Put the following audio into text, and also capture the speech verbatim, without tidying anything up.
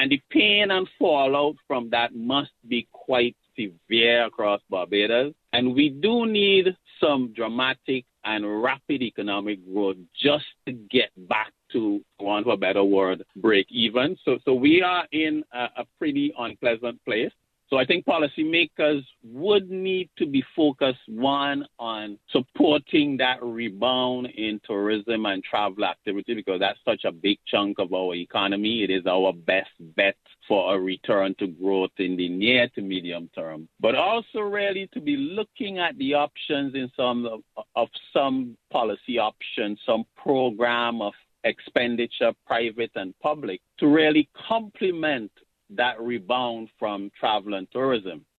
And the pain and fallout from that must be quite severe across Barbados. And we do need some dramatic and rapid economic growth just to get back to, for want of a better word, break even. So, so we are in a, a pretty unpleasant place. So I think policymakers would need to be focused, one, on supporting that rebound in tourism and travel activity, because that's such a big chunk of our economy. It is our best bet for a return to growth in the near to medium term. But also really to be looking at the options in some of, of some policy options, some program of expenditure, private and public, to really complement that rebound from travel and tourism.